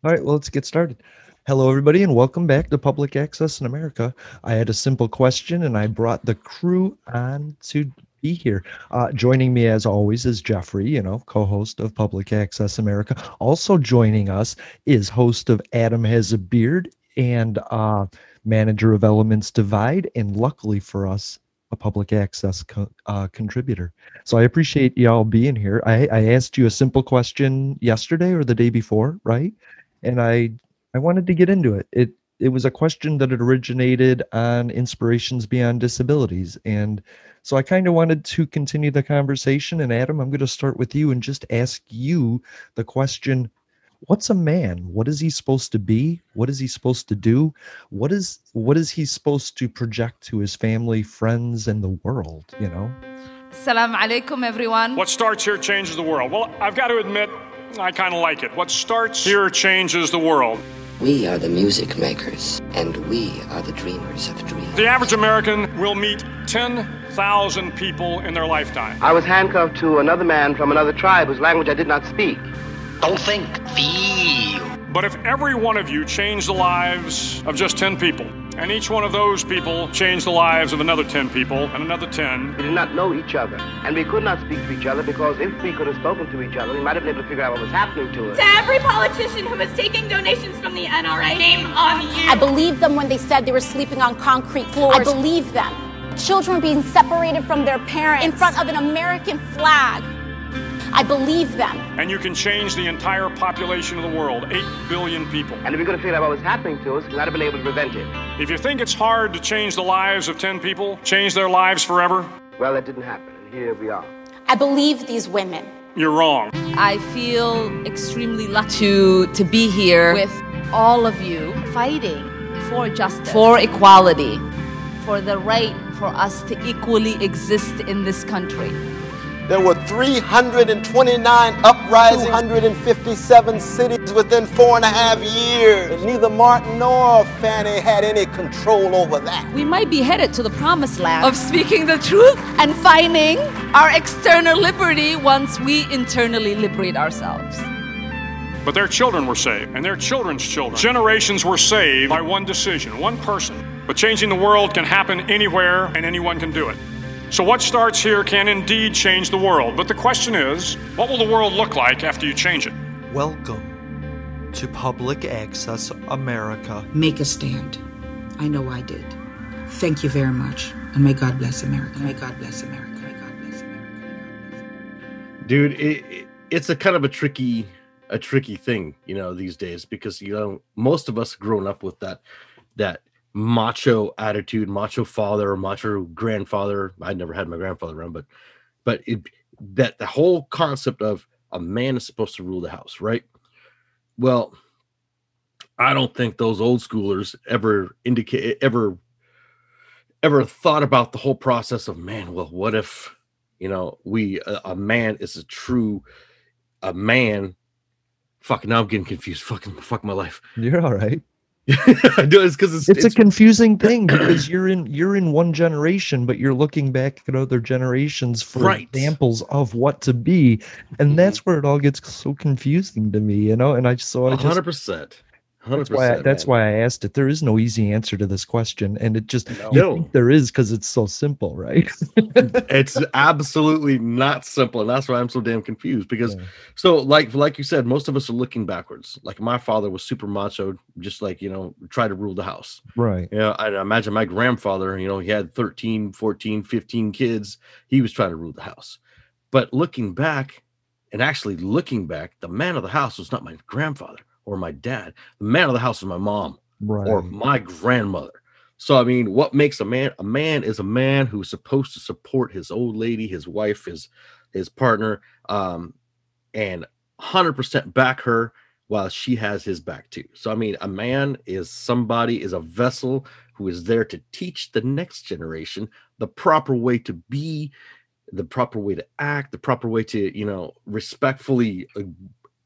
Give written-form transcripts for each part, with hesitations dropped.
All right, well, let's get started. Hello, everybody, and welcome back to Public Access in America. I had a simple question, and I brought the crew on to be here. Joining me, as always, is Jeffrey, co-host of Public Access America. Also joining us is host of Adam Has a Beard and manager of Elements Divide, and luckily for us, a public access contributor. So I appreciate y'all being here. I asked you a simple question yesterday or the day before, right? And I wanted to get into it. It was a question that had originated on Inspirations Beyond Disabilities, and so I kind of wanted to continue the conversation. And Adam, I'm going to start with you and just ask you the question: what's a man? What is he supposed to be? What is he supposed to do? What is he supposed to project to his family, friends, and the world? Assalamu alaikum, everyone. What starts here changes the world. Well, I've got to admit, I kind of like it. What starts here changes the world. We are the music makers, and we are the dreamers of dreams. The average American will meet 10,000 people in their lifetime. I was handcuffed to another man from another tribe whose language I did not speak. Don't think, feel. But if every one of you changed the lives of just 10 people, and each one of those people changed the lives of another 10 people, and another 10. We did not know each other, and we could not speak to each other because if we could have spoken to each other, we might have been able to figure out what was happening to us. To every politician who was taking donations from the NRA, shame on you. I believed them when they said they were sleeping on concrete floors. I believed them. Children were being separated from their parents in front of an American flag. I believe them. And you can change the entire population of the world, 8 billion people. And if we could have figured out what was happening to us, we might have been able to prevent it. If you think it's hard to change the lives of 10 people, change their lives forever, well, that didn't happen, and here we are. I believe these women. You're wrong. I feel extremely lucky to be here with all of you fighting for justice, for equality, for the right for us to equally exist in this country. There were 329 uprisings, 257 cities within 4.5 years. And neither Martin nor Fannie had any control over that. We might be headed to the promised land of speaking the truth and finding our external liberty once we internally liberate ourselves. But their children were saved, and their children's children. Generations were saved by one decision, one person. But changing the world can happen anywhere, and anyone can do it. So what starts here can indeed change the world. But the question is, what will the world look like after you change it? Welcome to Public Access America. Make a stand. I know I did. Thank you very much. And may God bless America. May God bless America. May God bless America. Dude, it's a kind of a tricky thing, these days, because, most of us grown up with that macho attitude, macho father or macho grandfather. I never had my grandfather around, but that the whole concept of a man is supposed to rule the house, right? Well, I don't think those old schoolers ever thought about the whole process of, man, well, what if a man is a man. Fuck, now I'm getting confused. Fuck my life. You're all right. I do. It's because it's a confusing thing because you're in one generation, but you're looking back at other generations for examples of what to be, and that's where it all gets so confusing to me, And I just 100%. That's why I asked it. There is no easy answer to this question, and you think there is because it's so simple, right? It's absolutely not simple, and that's why I'm so damn confused. Because so like you said, most of us are looking backwards. Like my father was super macho, just like try to rule the house, right? I imagine my grandfather. He had 13, 14, 15 kids. He was trying to rule the house. But looking back, the man of the house was not my grandfather or my dad. The man of the house is my mom, or my grandmother. So, I mean, what makes a man? A man is a man who's supposed to support his old lady, his wife, his partner, and 100% back her while she has his back too. So, I mean, a man is a vessel who is there to teach the next generation the proper way to be, the proper way to act, the proper way to, respectfully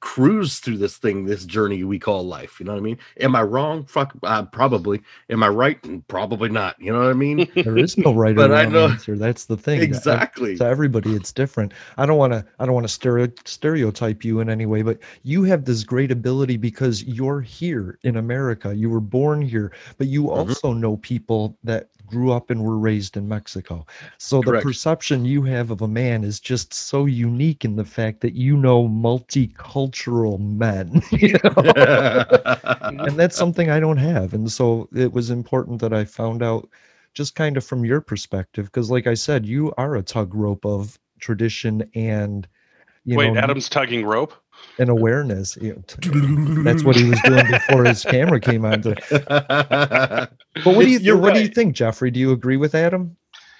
cruise through this journey we call life. You know what I mean? Am I wrong? Fuck, probably. Am I right? Probably not. You know what I mean? There is no right or wrong answer. That's the thing. Exactly. To everybody, it's different. I don't want to stereotype you in any way, but you have this great ability because you're here in America. You were born here, but you also know people that grew up and were raised in Mexico. So Correct. The perception you have of a man is just so unique in the fact that you know multicultural men, you know? And that's something I don't have. And so it was important that I found out just kind of from your perspective, because like I said, you are a tug rope of tradition and, you know, Adam's tugging rope? And awareness. You know, that's what he was doing before his camera came on. But what do you think, Jeffrey? Do you agree with Adam?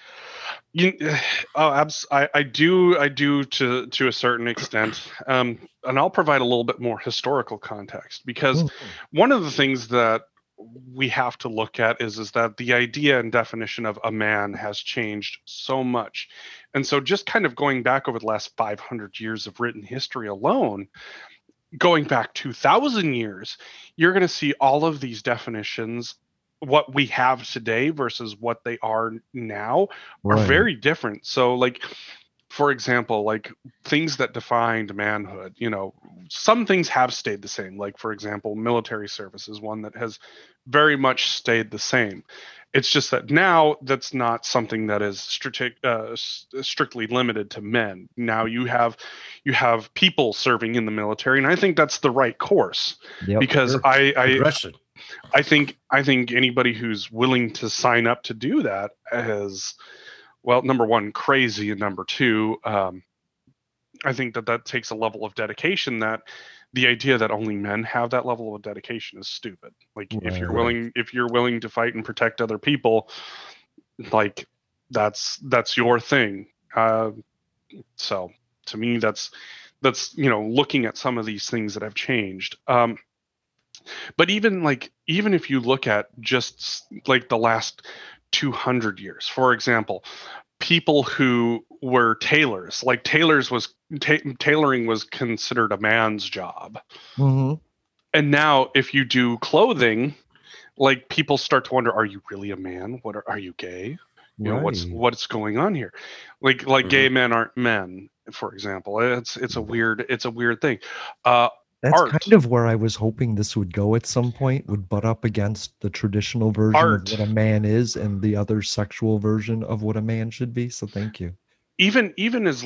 I do to a certain extent, and I'll provide a little bit more historical context, because one of the things that we have to look at is that the idea and definition of a man has changed so much. And so just kind of going back over the last 500 years of written history alone, going back 2,000 years, you're going to see all of these definitions, what we have today versus what they are now, are very different. So like, for example, like things that defined manhood, you know, some things have stayed the same. Like, for example, military service is one that has very much stayed the same. It's just that now that's not something that is strictly limited to men. Now you have people serving in the military, and I think that's the right course. Because I think anybody who's willing to sign up to do that is, well, number one, crazy, and number two, I think that takes a level of dedication that the idea that only men have that level of dedication is stupid. Like, if you're willing to fight and protect other people, like that's your thing. So to me, that's you know, looking at some of these things that have changed. But even if you look at just like the last 200 years, for example, people who were tailors, like tailoring was considered a man's job. And now if you do clothing, like people start to wonder, are you really a man? Are you gay? You know, what's going on here? Like gay men aren't men, for example. It's a weird thing. That's kind of where I was hoping this would go at some point, would butt up against the traditional version of what a man is and the other sexual version of what a man should be. So thank you. Even as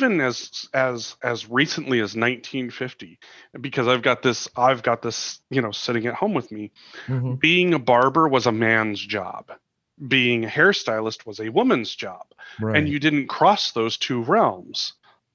recently as 1950, because I've got this, you know, sitting at home with me. Being a barber was a man's job. Being a hairstylist was a woman's job. And you didn't cross those two realms.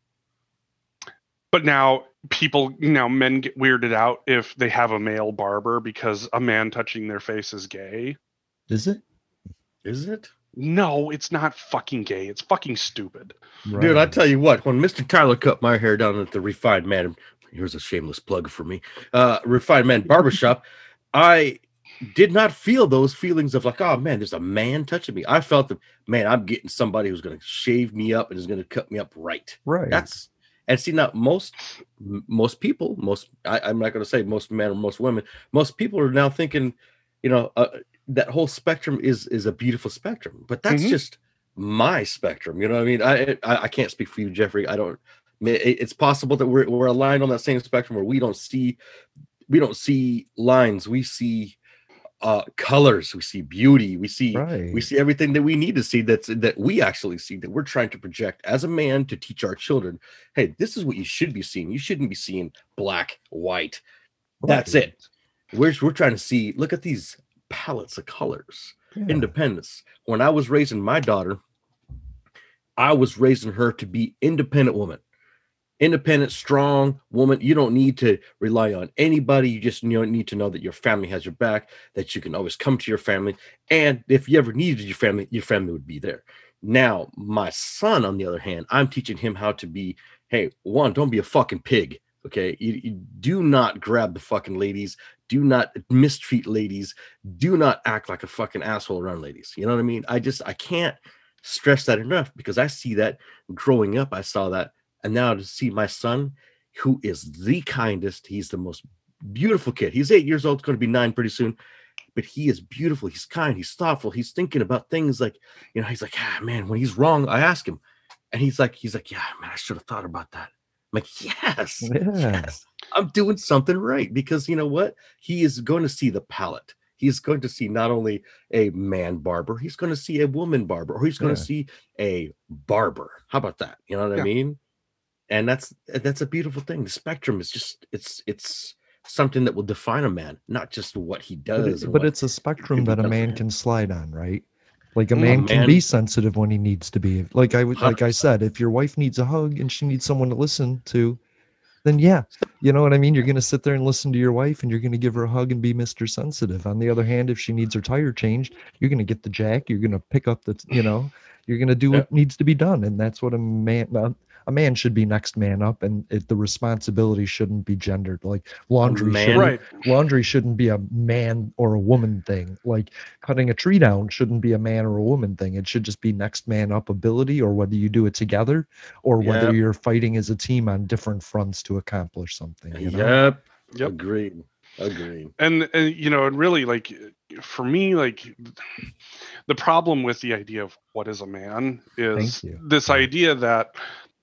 But now men get weirded out if they have a male barber because a man touching their face is gay. Is it? Is it? No, it's not fucking gay. It's fucking stupid. Dude, I tell you what, when Mr. Tyler cut my hair down at the Refined Man, here's a shameless plug for me, Refined Man Barbershop, I did not feel those feelings of like, oh man, there's a man touching me. I felt that, man, I'm getting somebody who's going to shave me up and is going to cut me up right. And see, now most people, I'm not going to say most men or most women, most people are now thinking, you know, that whole spectrum is a beautiful spectrum, but that's just my spectrum. You know what I mean? I can't speak for you, Jeffrey. It's possible that we're aligned on that same spectrum where we don't see lines. We see colors, we see beauty, we see everything that we need to see, that we actually see, that we're trying to project as a man to teach our children. Hey, this is what you should be seeing. You shouldn't be seeing black, white. That's it. We're trying to see, look at these palettes of colors. Independence. When I was raising my daughter, I was raising her to be independent woman. Independent, strong woman. You don't need to rely on anybody. You just need to know that your family has your back, that you can always come to your family. And if you ever needed your family would be there. Now, my son, on the other hand, I'm teaching him how to be, hey, one, don't be a fucking pig. Okay. You do not grab the fucking ladies. Do not mistreat ladies. Do not act like a fucking asshole around ladies. You know what I mean? I can't stress that enough, because I see that growing up. I saw that. And now to see my son, who is the kindest. He's the most beautiful kid. He's 8 years old, going to be 9 pretty soon. But he is beautiful. He's kind. He's thoughtful. He's thinking about things like, he's like, man, when he's wrong, I ask him. And he's like, yeah, man, I should have thought about that. I'm like, yes, I'm doing something right. Because you know what? He is going to see the palette. He's going to see not only a man barber, he's going to see a woman barber, or he's going to see a barber. How about that? You know what I mean? And that's a beautiful thing. The spectrum is just, it's something that will define a man, not just what he does. But it's a spectrum that a man can slide on, right? Like a man can be sensitive when he needs to be. Like I said, if your wife needs a hug and she needs someone to listen to, then yeah, you know what I mean? You're going to sit there and listen to your wife and you're going to give her a hug and be Mr. Sensitive. On the other hand, if she needs her tire changed, you're going to get the jack, you're going to pick up the, you're going to do what needs to be done. And that's what a man should be next man up, and the responsibility shouldn't be gendered. Like laundry shouldn't be a man or a woman thing. Like cutting a tree down shouldn't be a man or a woman thing. It should just be next man up ability, or whether you do it together or whether you're fighting as a team on different fronts to accomplish something. Yep. Agreed. And and really, like, for me, like, the problem with the idea of what is a man is this idea that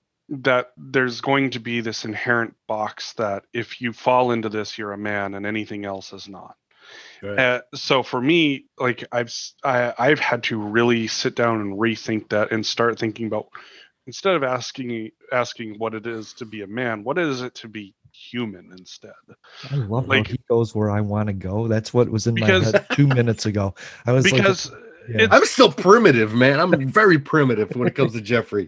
there's going to be this inherent box that if you fall into this, you're a man and anything else is not. Right. So for me, like, I've had to really sit down and rethink that and start thinking about, instead of asking what it is to be a man, what is it to be human instead? I love how he goes where I want to go. That's what was in my head 2 minutes ago. I was I'm still primitive, man. I'm very primitive when it comes to Jeffrey.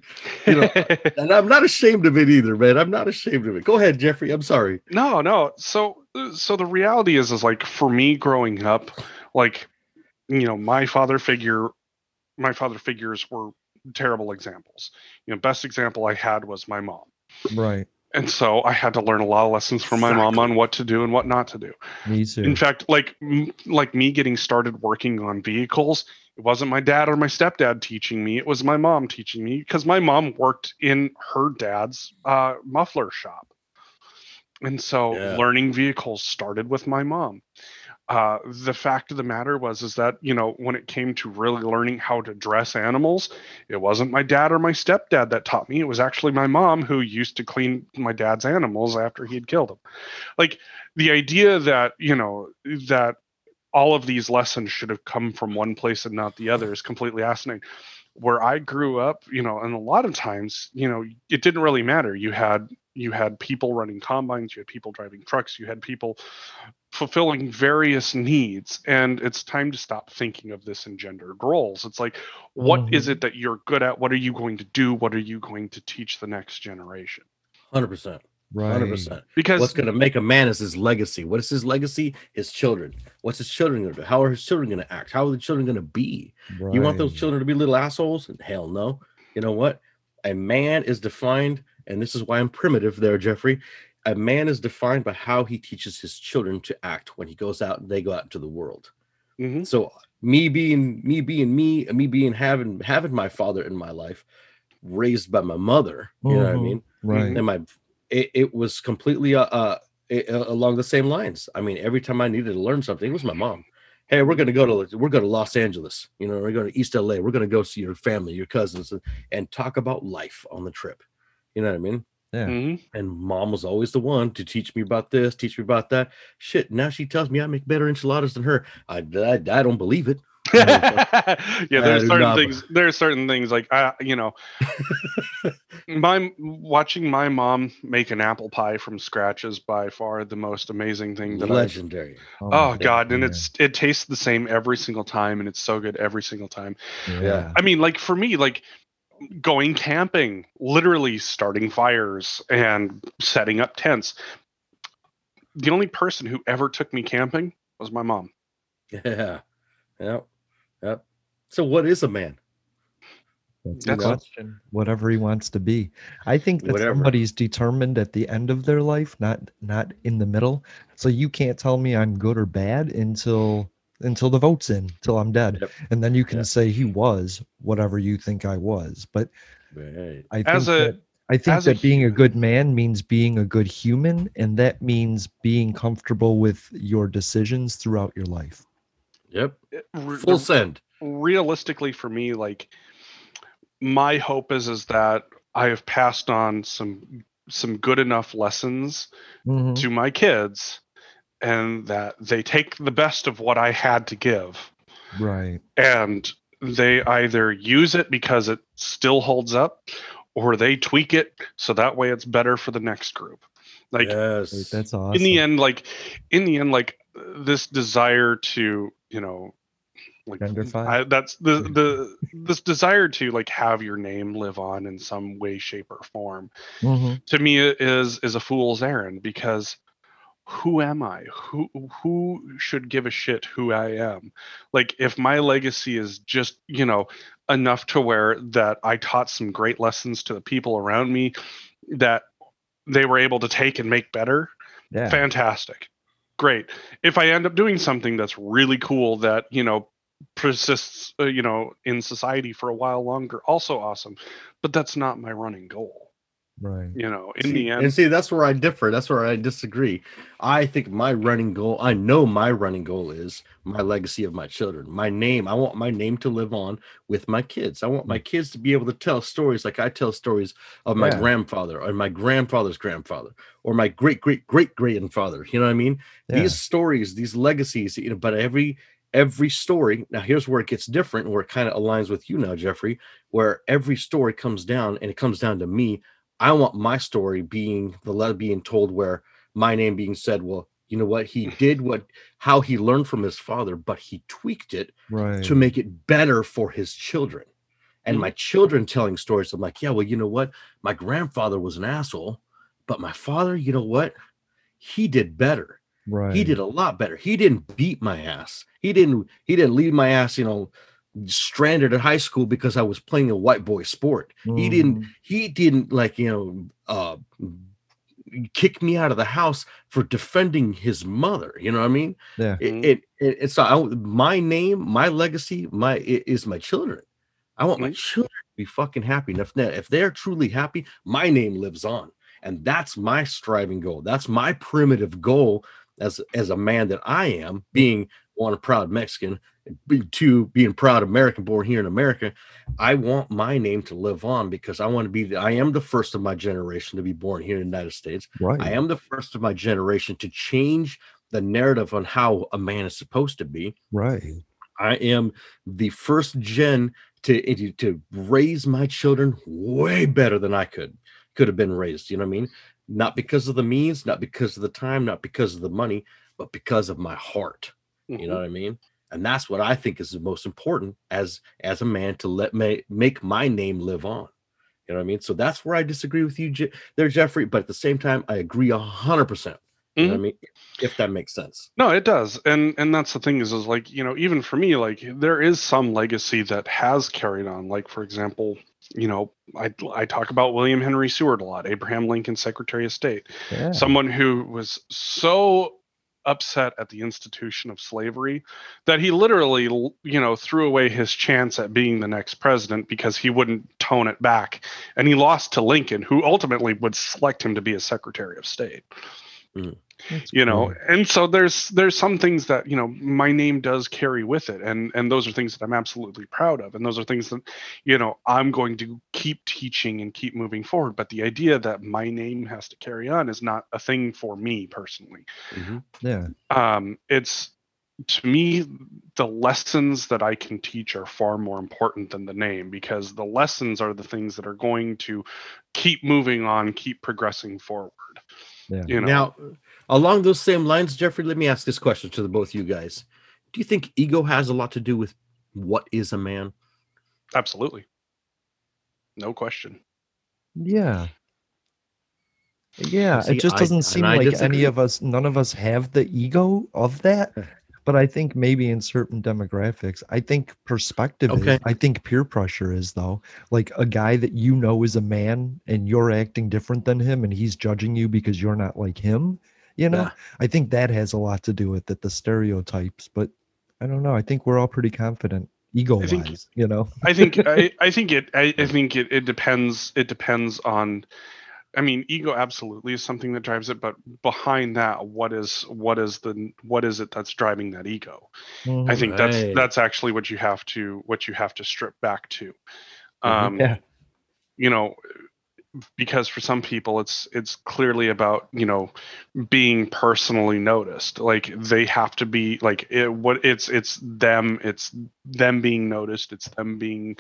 And I'm not ashamed of it either, man. I'm not ashamed of it. Go ahead, Jeffrey. I'm sorry. No. So the reality is like, for me growing up, like, my father figures were terrible examples. Best example I had was my mom. Right. And so I had to learn a lot of lessons from my mom on what to do and what not to do. Me too. In fact, like me getting started working on vehicles, it wasn't my dad or my stepdad teaching me. It was my mom teaching me, because my mom worked in her dad's muffler shop. And so learning vehicles started with my mom. The fact of the matter is that, when it came to really learning how to dress animals, it wasn't my dad or my stepdad that taught me. It was actually my mom, who used to clean my dad's animals after he had killed them. Like, the idea that, that all of these lessons should have come from one place and not the other is completely asinine. Where I grew up, and a lot of times, it didn't really matter. You had people running combines, you had people driving trucks, you had people fulfilling various needs, and it's time to stop thinking of this in gendered roles. It's like, what is it that you're good at? What are you going to do? What are you going to teach the next generation? 100%. Right. 100%. Because what's going to make a man is his legacy. What is his legacy? His children. What's his children going to do? How are his children going to act? How are the children going to be? Right. You want those children to be little assholes? Hell no. You know what? A man is defined, and this is why I'm primitive there, Jeffrey. A man is defined by how he teaches his children to act when he goes out and they go out into the world. Mm-hmm. So me being having my father in my life, raised by my mother, you know what I mean? Right. And it was completely along the same lines. I mean, every time I needed to learn something, it was my mom. Hey, we're going to Los Angeles. We're going to East LA. We're going to go see your family, your cousins, and talk about life on the trip. You know what I mean? Yeah. Mm-hmm. And mom was always the one to teach me about this, teach me about that. Shit. Now she tells me I make better enchiladas than her. I don't believe it. There's certain things like watching my mom make an apple pie from scratch is by far the most amazing thing that legendary. Oh God, and it tastes the same every single time, and it's so good every single time. Yeah. I mean, like, for me, like, going camping, literally starting fires and setting up tents. The only person who ever took me camping was my mom. Yeah. Yep. So what is a man? That's the question. Whatever he wants to be. I think that somebody's determined at the end of their life, not in the middle. So you can't tell me I'm good or bad until the vote's in, till I'm dead. Yep. And then you can say he was whatever you think I was. But right. I think I think that being a good man means being a good human, and that means being comfortable with your decisions throughout your life. Yep. Full send. Realistically, for me, like, my hope is that I have passed on some good enough lessons to my kids, and that they take the best of what I had to give. Right. And they either use it because it still holds up, or they tweak it so that way it's better for the next group. Like, yes, that's awesome. In the end, like this desire to, like, that's this desire to, like, have your name live on in some way, shape, or form. To me, is a fool's errand, because who am I? Who should give a shit who I am? Like, if my legacy is just, enough to where that I taught some great lessons to the people around me that they were able to take and make better, fantastic. Great. If I end up doing something that's really cool that, persists, in society for a while longer, also awesome. But that's not my running goal. Right. In the end. And see, that's where I differ. That's where I disagree. I think my running goal is my legacy of my children. My name, I want my name to live on with my kids. I want my kids to be able to tell stories like I tell stories of my grandfather, or my grandfather's grandfather, or my great-great-great-grandfather. You know what I mean? Yeah. These stories, these legacies, but every story, now here's where it gets different, where it kind of aligns with you now, Jeffrey, where every story comes down, and it comes down to me. I want my story being told where my name being said, well, you know what? He did how he learned from his father, but he tweaked it to make it better for his children. And my children telling stories, I'm like, yeah, well, you know what? My grandfather was an asshole, but my father, you know what? He did better. Right. He did a lot better. He didn't beat my ass. He didn't leave my ass, stranded at high school because I was playing a white boy sport. He didn't like, kick me out of the house for defending his mother. You know what I mean? Yeah. It's not my name, my legacy, is my children. I want my children to be fucking happy. And if they're truly happy, my name lives on. And that's my striving goal. That's my primitive goal as a man that I am, being one, a proud Mexican, two, being proud American, born here in America. I want my name to live on, because I want to be I am the first of my generation to be born here in the United States. Right. I am the first of my generation to change the narrative on how a man is supposed to be. Right. I am the first gen to raise my children way better than I could have been raised. You know what I mean? Not because of the means, not because of the time, not because of the money, but because of my heart. You know what I mean? And that's what I think is the most important as a man, to make my name live on. You know what I mean? So that's where I disagree with you there, Jeffrey. But at the same time, I agree 100%. You know what I mean? If that makes sense. No, it does. And that's the thing is like, even for me, like, there is some legacy that has carried on. Like, for example, I talk about William Henry Seward a lot, Abraham Lincoln, Secretary of State, someone who was so upset at the institution of slavery that he literally, threw away his chance at being the next president because he wouldn't tone it back. And he lost to Lincoln, who ultimately would select him to be a Secretary of State. And so there's some things that, my name does carry with it. And those are things that I'm absolutely proud of. And those are things that, I'm going to keep teaching and keep moving forward. But the idea that my name has to carry on is not a thing for me personally. Yeah. It's, to me, the lessons that I can teach are far more important than the name, because the lessons are the things that are going to keep moving on, keep progressing forward. Yeah. Now, along those same lines, Jeffrey, let me ask this question to both you guys. Do you think ego has a lot to do with what is a man? Absolutely. No question. Yeah. Yeah. It just doesn't seem like none of us have the ego of that. But I think maybe in certain demographics, I think perspective is, I think peer pressure is, though. Like a guy that is a man and you're acting different than him and he's judging you because you're not like him, I think that has a lot to do with it, the stereotypes. But I don't know. I think we're all pretty confident ego-wise, you know? I think it depends. It depends on. I mean, ego absolutely is something that drives it, but behind that, what is it that's driving that ego? I think that's actually what you have to strip back to. Yeah. You know, because for some people it's clearly about, you know, being personally noticed. Like they have to be like it's them being noticed, it's them being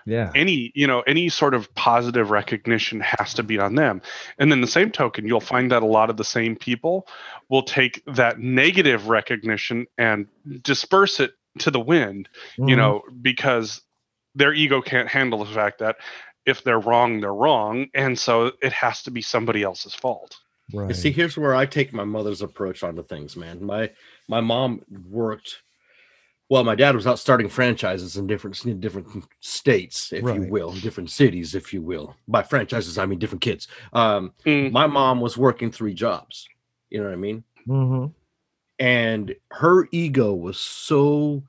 any sort of positive recognition has to be on them. And then the same token, you'll find that a lot of the same people will take that negative recognition and disperse it to the wind, you know, because their ego can't handle the fact that if they're wrong, and so it has to be somebody else's fault. Right. You see, here's where I take my mother's approach onto things, man. My mom worked. Well, my dad was out starting franchises in different states, if you will, different cities, if you will. By franchises, I mean different kids. My mom was working 3 jobs. You know what I mean? Mm-hmm. And her ego was so,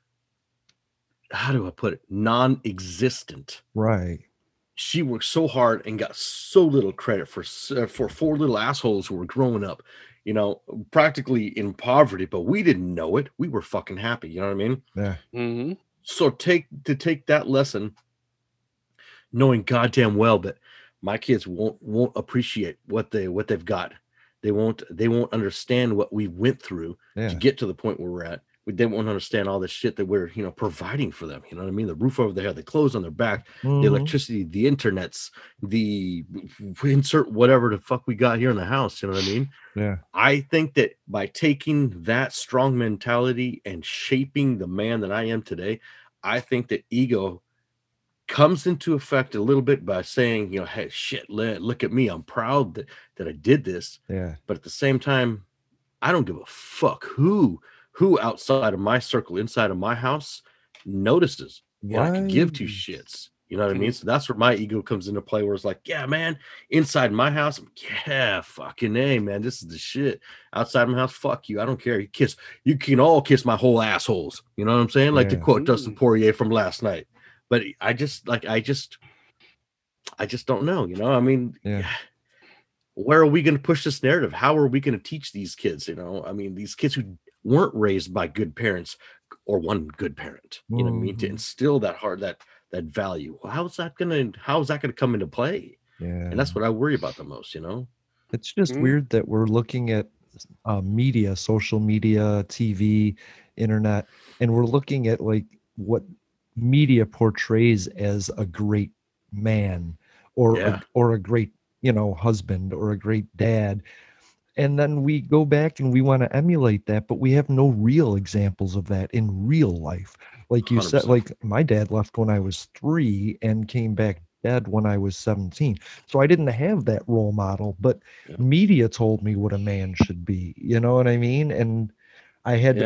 how do I put it, non-existent. Right. She worked so hard and got so little credit for 4 little assholes who were growing up, you know, practically in poverty, but we didn't know it. We were fucking happy. You know what I mean? Yeah. Mm-hmm. So take that lesson, knowing goddamn well that my kids won't appreciate what they've got. They won't understand what we went through to get to the point where we're at. They won't understand all the shit that we're, you know, providing for them. You know what I mean? The roof over their head, the clothes on their back, the electricity, the internets, the insert whatever the fuck we got here in the house. You know what I mean? Yeah. I think that by taking that strong mentality and shaping the man that I am today, I think that ego comes into effect a little bit by saying, you know, hey, shit, look at me. I'm proud that I did this. Yeah. But at the same time, I don't give a fuck who outside of my circle, inside of my house, notices what I could give 2 shits. You know what I mean? So that's where my ego comes into play, where it's like, yeah, man, inside my house, yeah, fucking A, man, this is the shit. Outside my house, fuck you. I don't care. You can all kiss my whole assholes. You know what I'm saying? Like to quote Dustin Poirier from last night. But I just don't know, you know? I mean, where are we going to push this narrative? How are we going to teach these kids? You know, I mean, these kids who weren't raised by good parents or one good parent, you know what I mean, to instill that value. Well, how is that gonna come into play? Yeah. And that's what I worry about the most, you know. It's just weird that we're looking at media, social media, TV, internet, and we're looking at like what media portrays as a great man or a great, you know, husband or a great dad. And then we go back and we want to emulate that, but we have no real examples of that in real life. Like you 100%. Said, like my dad left when I was 3 and came back dead when I was 17. So I didn't have that role model, but media told me what a man should be. You know what I mean? And I had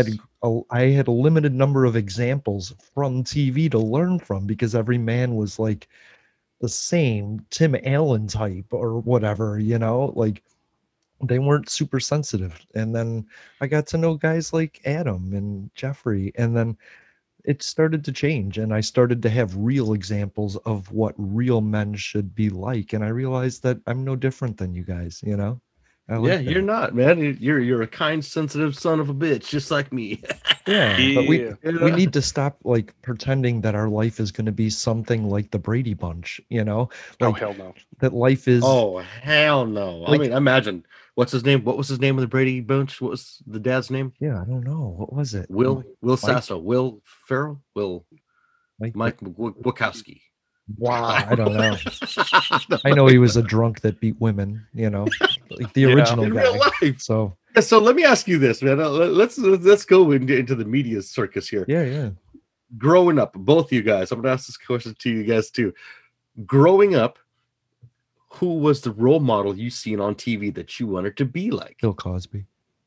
a limited number of examples from TV to learn from, because every man was like the same Tim Allen type or whatever, you know, like they weren't super sensitive. And then I got to know guys like Adam and Jeffrey, and then it started to change, and I started to have real examples of what real men should be like. And I realized that I'm no different than you guys, you know? You're not, man. You're a kind, sensitive son of a bitch, just like me. But we need to stop like pretending that our life is going to be something like the Brady Bunch, you know? Like, oh hell no! That life is. Oh hell no! Like, I mean, imagine what's his name? What was his name of the Brady Bunch? What was the dad's name? Yeah, I don't know. What was it? Will Sasso, Will Ferrell, Mike Wachowski. Wow, I don't know. I know he was a drunk that beat women, you know, like the original in guy. Real life. So let me ask you this, man. Let's go into the media circus here. Yeah. Growing up, both of you guys, I'm gonna ask this question to you guys too. Growing up, who was the role model you seen on TV that you wanted to be like? Bill Cosby.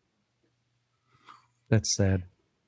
That's sad.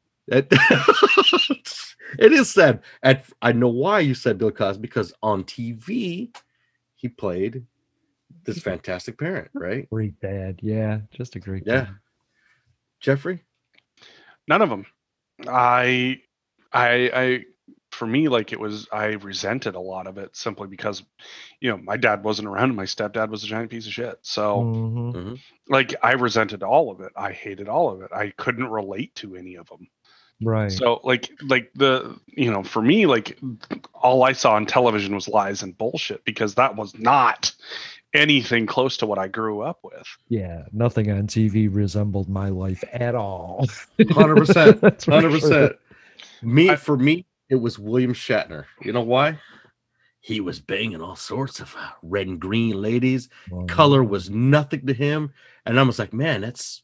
It is sad. And I know why you said Bill Cosby, because on TV he played this fantastic parent, right? Great dad. Yeah, just a great dad. Jeffrey? None of them. I I for me, like I resented a lot of it simply because, my dad wasn't around and my stepdad was a giant piece of shit. So Mhm. like I resented all of it. I hated all of it. I couldn't relate to any of them. Right. So like for me, like all I saw on television was lies and bullshit because that was not anything close to what I grew up with. Yeah, nothing on TV resembled my life at all. 100%. That's for 100%. sure. For me, it was William Shatner. You know why? He was banging all sorts of red and green ladies. Color was nothing to him. And I was like, man,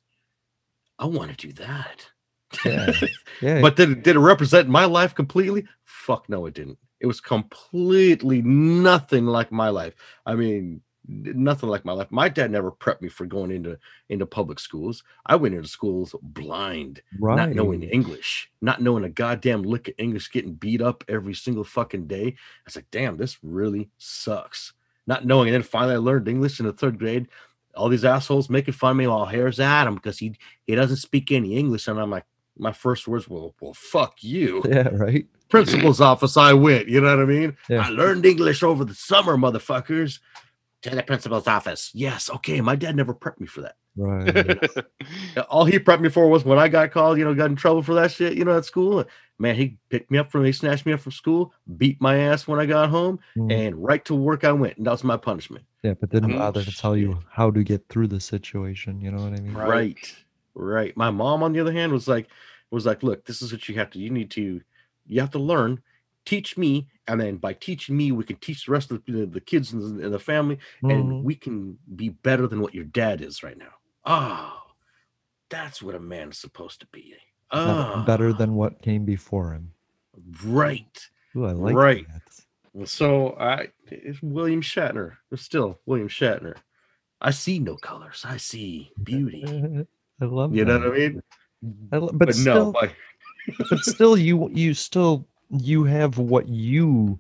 I want to do that. Yeah. Yeah. But did it represent my life completely? Fuck no, it didn't. It was completely nothing like my life. I mean, nothing like my life. My dad never prepped me for going into public schools. I went into schools blind, not knowing Right. English, not knowing a goddamn lick of English, getting beat up every single fucking day. I was like, damn, this really sucks. Not knowing. And then finally I learned English in the 3rd grade. All these assholes making fun of me. Well, here's Adam because he doesn't speak any English. And I'm like, my first words were, well, fuck you. Yeah, right. Principal's office I went. You know what I mean? Yeah. I learned English over the summer, motherfuckers. To the principal's office. Yes, okay. My dad never prepped me for that. Right. All he prepped me for was when I got called, got in trouble for that shit, at school. Man, he snatched me up from school, beat my ass when I got home, and right to work I went. And that was my punishment. Yeah, but didn't bother to tell you how to get through the situation. You know what I mean? Right. My mom, on the other hand, was like, look, this is what you have to. You have to learn. Teach me, and then by teaching me, we can teach the rest of the kids in the family, and we can be better than what your dad is right now. Oh, that's what a man is supposed to be. Better than what came before him. Right. Ooh, I like that. So it's William Shatner. It's still William Shatner. I see no colors. I see beauty. I love you that. know what I mean? But still, you have what you've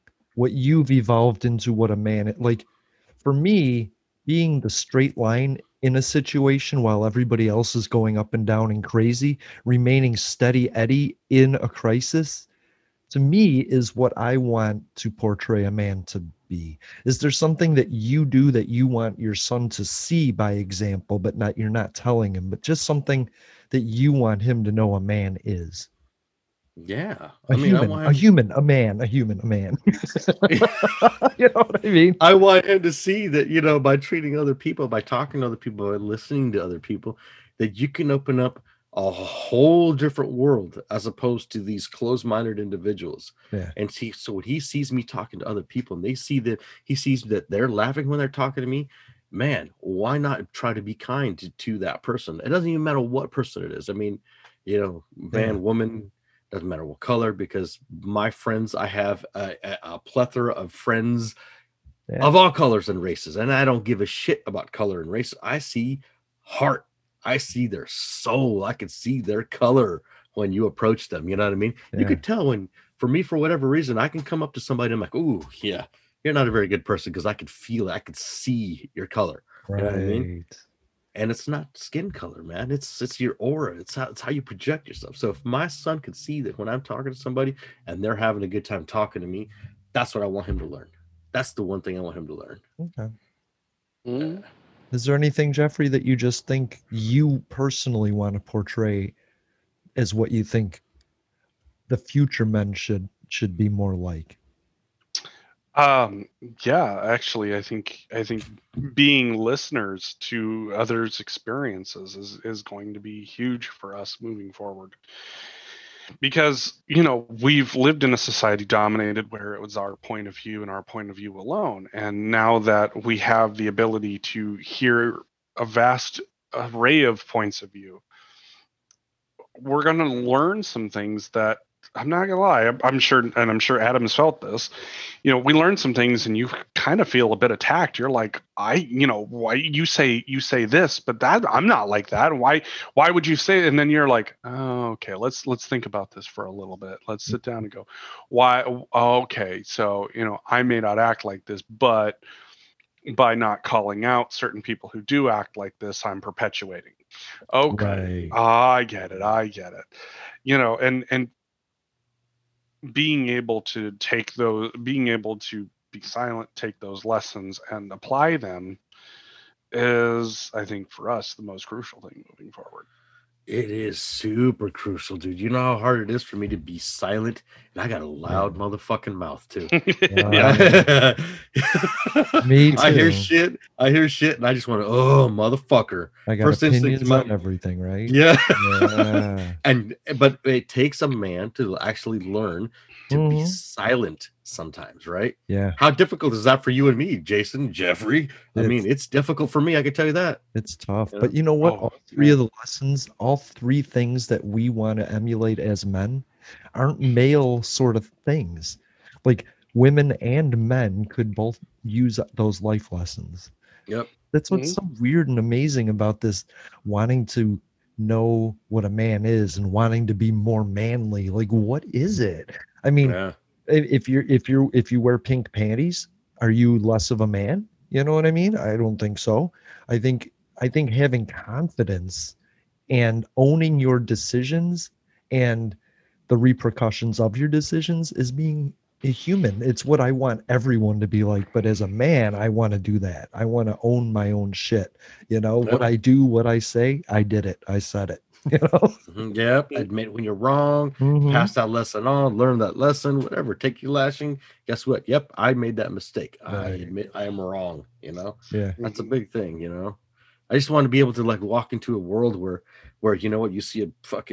evolved into what a man like. For me, being the straight line in a situation while everybody else is going up and down and crazy, remaining steady Eddie in a crisis, to me is what I want to portray a man to be. Is there something that you do that you want your son to see by example, but you're not telling him, but just something that you want him to know a man is? Yeah. A man. You know what I mean? I want him to see that, by treating other people, by talking to other people, by listening to other people, that you can open up a whole different world as opposed to these closed-minded individuals. Yeah. And so when he sees me talking to other people and he sees that they're laughing when they're talking to me, man, why not try to be kind to that person? It doesn't even matter what person it is. I mean, man, woman, doesn't matter what color, because my friends, I have a plethora of friends of all colors and races, and I don't give a shit about color and race. I see heart. I see their soul. I can see their color when you approach them. You know what I mean? Yeah. You could tell when, for me, for whatever reason, I can come up to somebody and I'm like, ooh, yeah, you're not a very good person, because I could feel it. I could see your color. Right. You know what I mean? And it's not skin color, man. It's your aura. It's how you project yourself. So if my son could see that when I'm talking to somebody and they're having a good time talking to me, that's what I want him to learn. That's the one thing I want him to learn. Okay. Is there anything, Jeffrey, that you just think you personally want to portray as what you think the future men should be more like? Yeah, actually, I think being listeners to others' experiences is going to be huge for us moving forward. Because, we've lived in a society dominated where it was our point of view and our point of view alone. And now that we have the ability to hear a vast array of points of view, we're going to learn some things that, I'm not gonna lie, I'm sure Adam's felt this. We learn some things and you kind of feel a bit attacked. You're like, why you say this, but that I'm not like that. Why would you say it? And then you're like, oh, okay, let's think about this for a little bit. Let's sit down and go, why? Okay, so I may not act like this, but by not calling out certain people who do act like this, I'm perpetuating. Okay, Right. I get it. And being able to be silent, take those lessons and apply them is, I think, for us, the most crucial thing moving forward. It is super crucial, dude. You know how hard it is for me to be silent, and I got a loud motherfucking mouth too. Me too. I hear shit, and I just want to, oh, motherfucker. I got opinions on everything, right? Yeah. But it takes a man to actually learn to be silent sometimes, right? Yeah. How difficult is that for you and me, Jason, Jeffrey? I mean, it's difficult for me. I can tell you that. It's tough. Yeah. But you know what? All three of the lessons, all three things that we want to emulate as men aren't male sort of things. Like women and men could both use those life lessons. Yep. That's what's so weird and amazing about this wanting to know what a man is and wanting to be more manly. Like, what is it? I mean, if you wear pink panties, are you less of a man? You know what I mean? I don't think so. I think having confidence and owning your decisions and the repercussions of your decisions is being a human. It's what I want everyone to be like. But as a man, I want to do that. I want to own my own shit. You know, what I do, what I say, I did it. I said it. You know? Yep. Admit when you're wrong, pass that lesson on, learn that lesson, whatever. Take your lashing. Guess what? Yep, I made that mistake. Right. I admit I am wrong. You know? Yeah. That's a big thing, you know. I just want to be able to like walk into a world where you know what, you see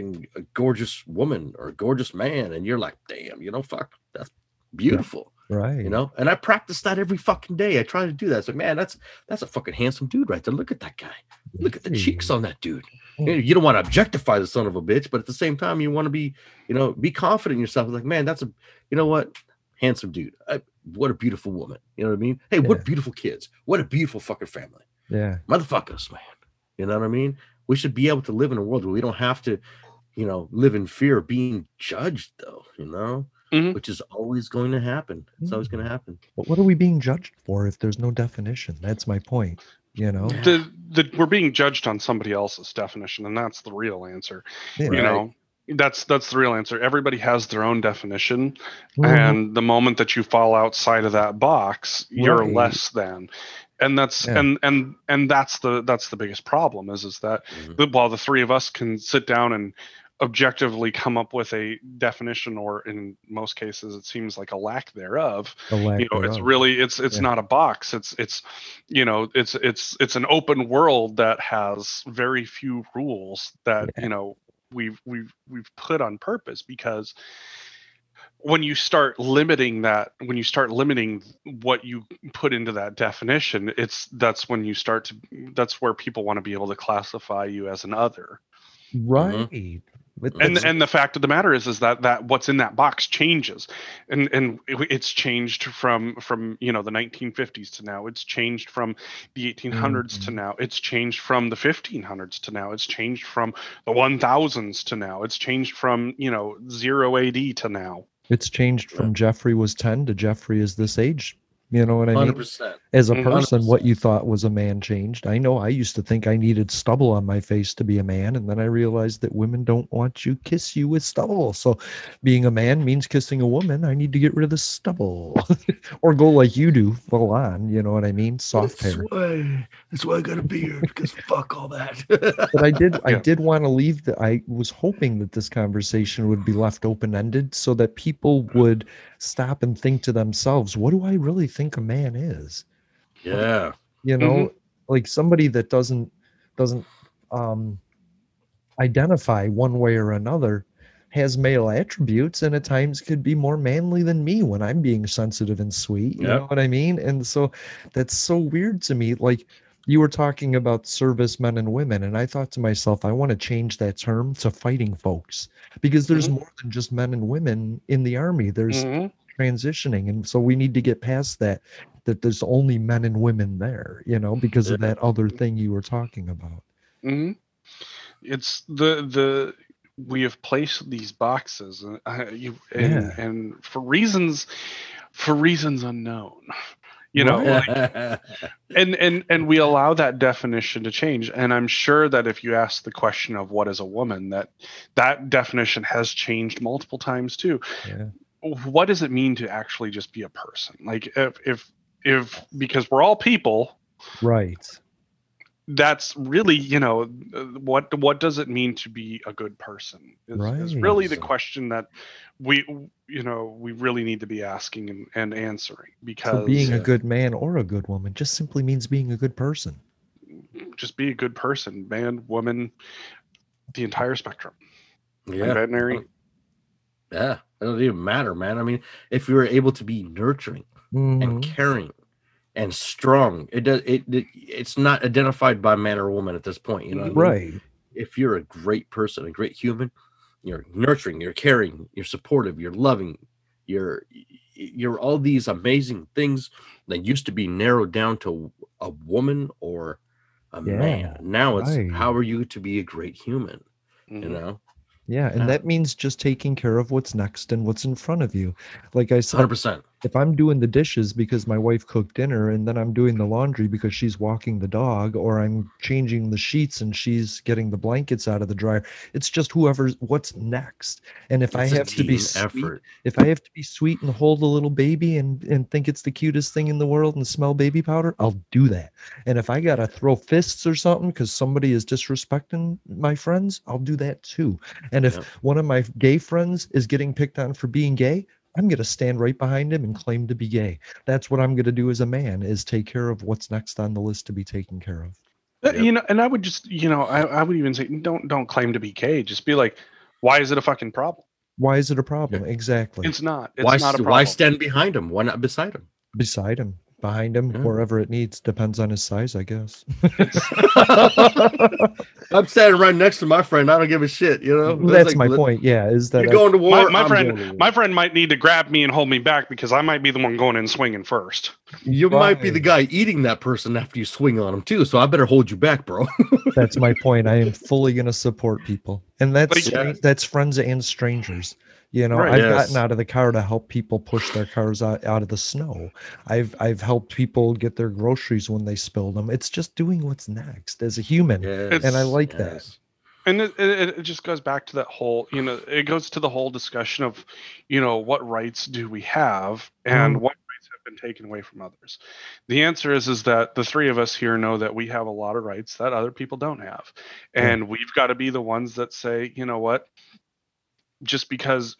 a gorgeous woman or a gorgeous man, and you're like, damn, you know, fuck, that's beautiful. Right. You know, and I practice that every fucking day. I try to do that. It's like, man, that's a fucking handsome dude right there. Look at that guy. Look at the cheeks on that dude. You don't want to objectify the son of a bitch, but at the same time, you want to be, you know, be confident in yourself. Like, man, that's you know what, handsome dude. What a beautiful woman. You know what I mean? Hey, what beautiful kids. What a beautiful fucking family. Yeah. Motherfuckers, man. You know what I mean? We should be able to live in a world where we don't have to, you know, live in fear of being judged, though, you know? Which is always going to happen. It's always going to happen. But what are we being judged for if there's no definition? That's my point. You know, we're being judged on somebody else's definition, and that's the real answer. Yeah. You know, that's the real answer. Everybody has their own definition, and the moment that you fall outside of that box, you're less than. And that's and that's the biggest problem is that while the three of us can sit down and objectively come up with a definition, or in most cases it seems like a lack thereof, it's really it's not a box, it's you know, it's an open world that has very few rules that you know we've put on purpose, because when you start limiting what you put into that definition, that's where people want to be able to classify you as an other. Right. And the fact of the matter is that what's in that box changes, and it's changed from you know the 1950s to now. It's changed from the 1800s to now. It's changed from the 1500s to now. It's changed from the 1000s to now. It's changed from, you know, 0 AD to now. It's changed from Jeffrey was 10 to Jeffrey is this age. You know what I mean? 100%. As a person, 100%. What you thought was a man changed. I know I used to think I needed stubble on my face to be a man, and then I realized that women don't want you kiss you with stubble. So being a man means kissing a woman. I need to get rid of the stubble. Or go like you do, full on. You know what I mean? Soft hair. That's why I got a beard, because fuck all that. But I did want to leave I was hoping that this conversation would be left open-ended so that people would stop and think to themselves, what do I really think a man is? Yeah. You know, like somebody that doesn't identify one way or another has male attributes, and at times could be more manly than me when I'm being sensitive and sweet. You know what I mean? And so that's so weird to me. Like you were talking about service men and women, and I thought to myself, I want to change that term to fighting folks, because there's more than just men and women in the Army. There's transitioning, and so we need to get past that there's only men and women there, you know, because of that other thing you were talking about. It's we have placed these boxes and for reasons unknown, you know, like, and we allow that definition to change. And I'm sure that if you ask the question of what is a woman, that definition has changed multiple times too. what does it mean to actually just be a person? Like if because we're all people, right? That's really, you know, what does it mean to be a good person is really the question that we really need to be asking and answering, because so being a good man or a good woman just simply means being a good person. Just be a good person, man, woman, the entire spectrum. Yeah. Veterinary. Yeah, it doesn't even matter, man. I mean, if you're able to be nurturing and caring and strong, it's not identified by man or woman at this point. You know what I mean? Right. If you're a great person, a great human, you're nurturing, you're caring, you're supportive, you're loving, you're all these amazing things that used to be narrowed down to a woman or a man. Now it's how are you to be a great human? You know? Yeah, and that means just taking care of what's next and what's in front of you. Like I said, 100%. If I'm doing the dishes because my wife cooked dinner, and then I'm doing the laundry because she's walking the dog, or I'm changing the sheets and she's getting the blankets out of the dryer, it's just what's next. And if I have to be sweet, if I have to be sweet and hold a little baby and think it's the cutest thing in the world and smell baby powder, I'll do that. And if I gotta throw fists or something because somebody is disrespecting my friends, I'll do that too. And if one of my gay friends is getting picked on for being gay, I'm going to stand right behind him and claim to be gay. That's what I'm going to do as a man, is take care of what's next on the list to be taken care of. You know, and I would just, you know, I would even say, don't claim to be gay. Just be like, why is it a fucking problem? Why is it a problem? Exactly. It's not. It's not a problem. Why stand behind him? Why not beside him? Beside him. Behind him, wherever it needs. Depends on his size, I guess. I'm standing right next to my friend. I don't give a shit, you know? That's my point. Yeah, is that you're going to war? My friend might need to grab me and hold me back because I might be the one going in swinging first. You might be the guy eating that person after you swing on him too, so I better hold you back, bro. That's my point. I am fully going to support people, and that's friends and strangers. You know, I've gotten out of the car to help people push their cars out of the snow. I've helped people get their groceries when they spilled them. It's just doing what's next as a human, and I like that. And it just goes back to that whole, you know, it goes to the whole discussion of, you know, what rights do we have and what rights have been taken away from others. The answer is that the three of us here know that we have a lot of rights that other people don't have, and we've got to be the ones that say, you know what. Just because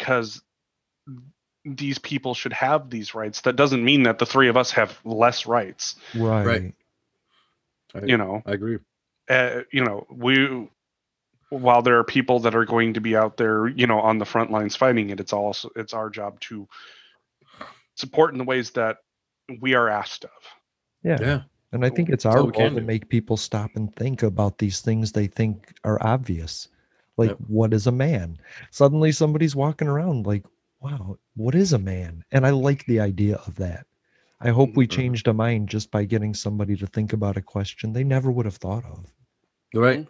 these people should have these rights, that doesn't mean that the three of us have less rights. Right. You know, I agree. You know, while there are people that are going to be out there, you know, on the front lines fighting it, it's our job to support in the ways that we are asked of. Yeah. And I think it's our role to make people stop and think about these things they think are obvious. Like, what is a man? Suddenly somebody's walking around like, wow, what is a man? And I like the idea of that. I hope we changed a mind just by getting somebody to think about a question they never would have thought of. Right.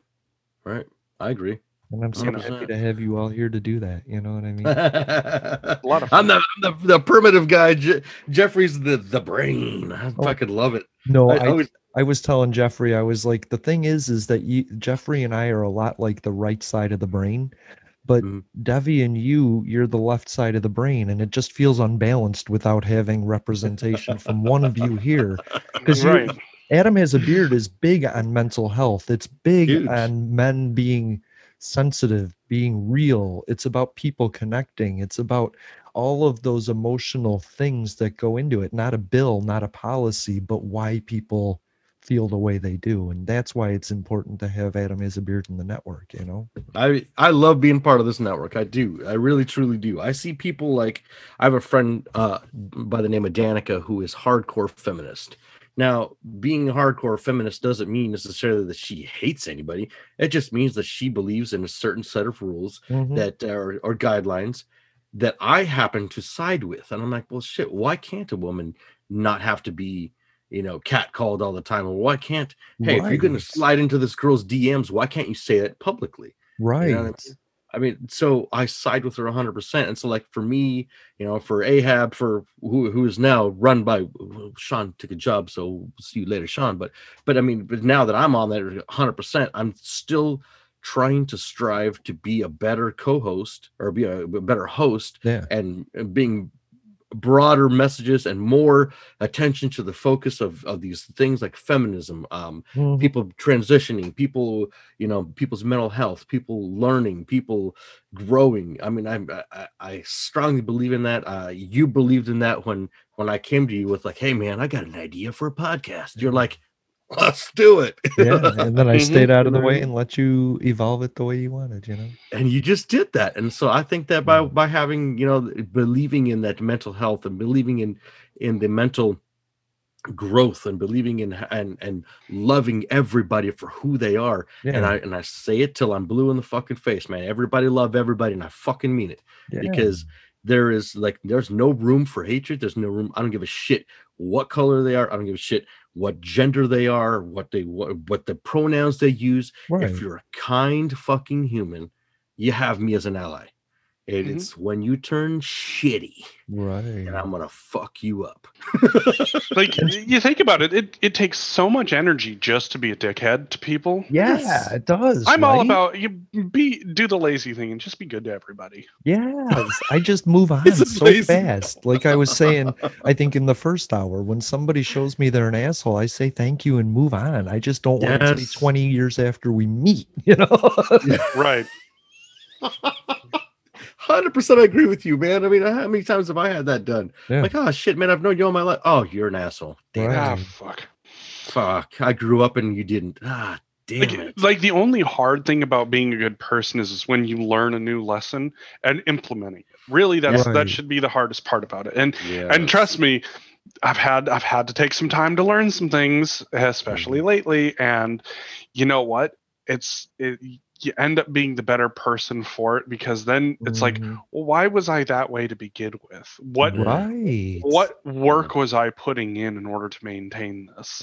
I agree. And I'm so happy to have you all here to do that. You know what I mean? A lot of fun. I'm the primitive guy. Jeffrey's the brain. I fucking love it. No, I was telling Jeffrey, I was like, the thing is that Jeffrey and I are a lot like the right side of the brain, but Devi and you're the left side of the brain, and it just feels unbalanced without having representation from one of you here. Because Adam Has a Beard is big on mental health. It's big on men being sensitive, being real. It's about people connecting. It's about all of those emotional things that go into it. Not a bill, not a policy, but why people feel the way they do. And that's why it's important to have Adam Has a Beard in the network, you know? I love being part of this network. I do. I really, truly do. I see people like, I have a friend by the name of Danica who is hardcore feminist. Now, being a hardcore feminist doesn't mean necessarily that she hates anybody. It just means that she believes in a certain set of rules that are guidelines that I happen to side with. And I'm like, well, shit, why can't a woman not have to be, you know, catcalled all the time? Or why can't, hey, if you're going to slide into this girl's DMs, why can't you say it publicly? Right. You know, I mean, so I side with her 100%. And so, like, for me, you know, for Ahab, for who is now run by Sean, took a job, so we'll see you later, Sean. But I mean, but now that I'm on there 100%, I'm still trying to strive to be a better co-host or be a better host, and being broader messages and more attention to the focus of these things like feminism, people transitioning, people, people's mental health, people learning, people growing. I mean, I strongly believe in that. You believed in that when I came to you with like, hey man, I got an idea for a podcast. You're like, let's do it. And then I stayed out of the way and let you evolve it the way you wanted, And you just did that. And so I think that by having, believing in that mental health and believing in the mental growth and believing in and loving everybody for who they are. And I say it till I'm blue in the fucking face, man. Everybody love everybody, and I fucking mean it. Because there's no room for hatred. There's no room. I don't give a shit what color they are. I don't give a shit what gender they are, what the pronouns they use. If you're a kind fucking human, you have me as an ally. It's when you turn shitty, and I'm gonna fuck you up. Like, you think about it, it takes so much energy just to be a dickhead to people. Yeah, it does. I'm all about do the lazy thing and just be good to everybody. Yes, I just move on so fast. Like I was saying, I think in the first hour, when somebody shows me they're an asshole, I say thank you and move on. I just don't want it to be 20 years after we meet, Right. 100% I agree with you, man. I mean, how many times have I had that done? Like, oh shit, man, I've known you all my life. Oh, you're an asshole. Damn. Fuck. I grew up and you didn't. Ah, damn it. Like the only hard thing about being a good person is when you learn a new lesson and implementing it. Really, that should be the hardest part about it. And trust me, I've had to take some time to learn some things, especially lately. And you know what? You end up being the better person for it, because then it's like, well, why was I that way to begin with? What work was I putting in order to maintain this?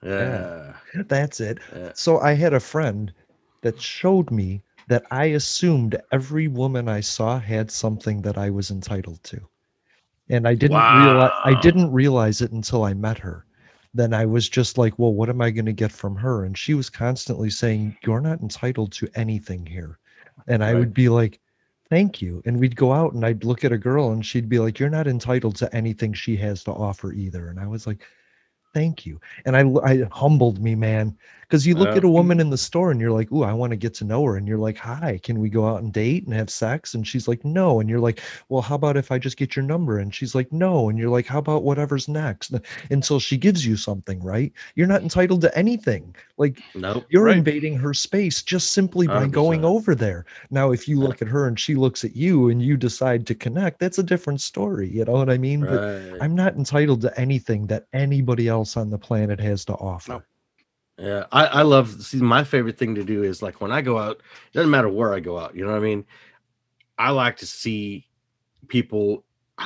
That's it. So I had a friend that showed me that I assumed every woman I saw had something that I was entitled to, and I didn't realize it until I met her. Then I was just like, well, what am I going to get from her? And she was constantly saying, you're not entitled to anything here. And I would be like, thank you. And we'd go out and I'd look at a girl and she'd be like, you're not entitled to anything she has to offer either. And I was like, thank you. And I humbled me, man, because you look at a woman in the store and you're like, ooh, I want to get to know her. And you're like, hi, can we go out and date and have sex? And she's like, no. And you're like, well, how about if I just get your number? And she's like, no. And you're like, how about whatever's next? Until she gives you something, right? You're not entitled to anything. Like, you're invading her space just simply by 100%. Going over there. Now, if you look at her and she looks at you and you decide to connect, that's a different story. You know what I mean? But I'm not entitled to anything that anybody else on the planet has to offer. Yeah, I love, my favorite thing to do is like when I go out, it doesn't matter where I go out, you know what I mean? I like to see people.